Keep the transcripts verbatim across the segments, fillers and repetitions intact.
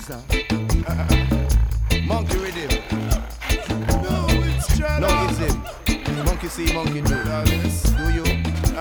Jesus. Monkey rhythm. No, it's John. No, it's him. Monkey see, monkey do. Do you?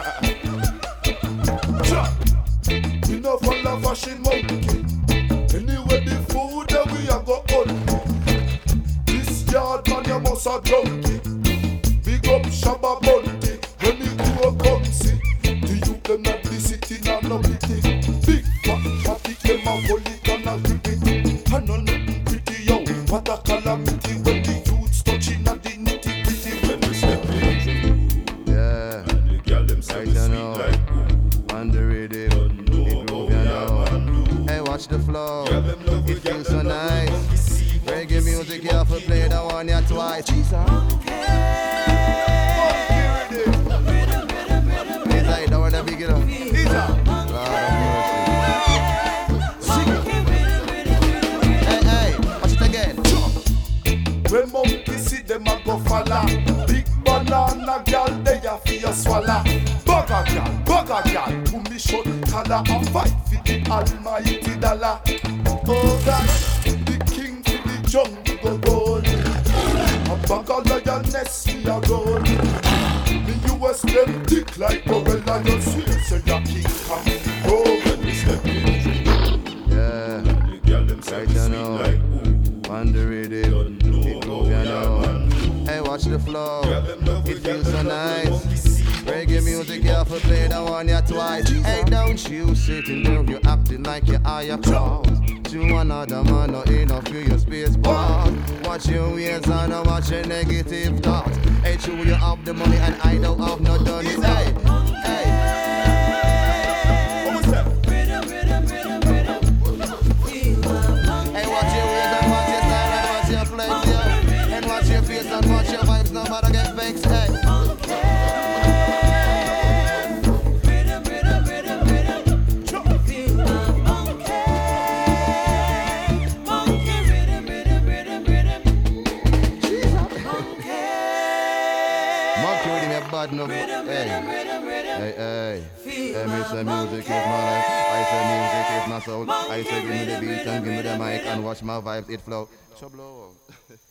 We no follow fashion monkey. Anyway, the food that we a go on. This yard man, you must a drunky. Big up Shabba Bunty. When you go come see, the youth them not be sitting on no pity. Big fat fatty them a hold it and a grip it. And on nothing pretty yo. What a calamity when the youths touching a the nitty gritty. When we step in, yeah. and the girl them say we sweet like ooh. On the rhythm, it move, you know. Hey, watch the flow. It feels so nice. Reggae music, you have to play that one here twice. Jesus. It's like that one that big enough. Lord have mercy. Sing it. Hey, hey, watch it again. When monkey see them a go follow. Big banana girl, they a fear swallow. Bugger girl, bugger girl, who me short collar and fight for the almighty dollar. Oh gosh, the king for the jungle go gold. A bag of lioness me a gold. The U S them thick like gorilla. You swear say your king come go when we step in drink. Yeah, The girl them say right we you sweet know. like ooh. On the rhythm, it move, you know. Hey, watch the flow. It feels so nice. Reggae music, you have to play that one here twice. Hey, don't you sitting there, you acting like you're higher class. To another man, no enough for your space bar. Watch your ways and watch your negative thoughts. Hey, true, you have the money and I don't have no done. Hey, hey. Hey, watch your ways and watch your style and watch your flex, yeah. And watch your face and watch your vibes, no matter get vexed, hey. Bad no, hey, hey, hey, hey, me say music is my life. I say music is my soul. I say give me the beat and give me the mic and watch my vibes it flow. So blow.